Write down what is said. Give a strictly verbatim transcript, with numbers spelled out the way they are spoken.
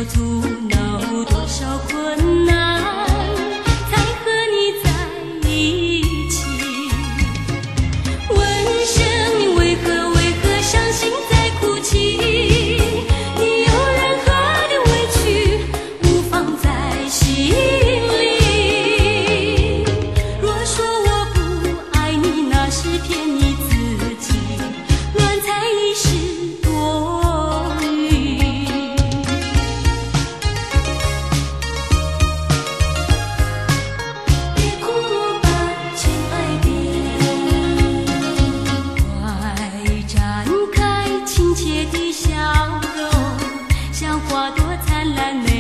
阻挠多少困难，才和你在一起。问声你为何为何伤心在哭泣？你有任何的委屈无放在心里。若说我不爱你，那是骗你自己，乱猜一时多余。别哭了吧，亲爱的，快展开亲切的笑容，像花朵灿烂美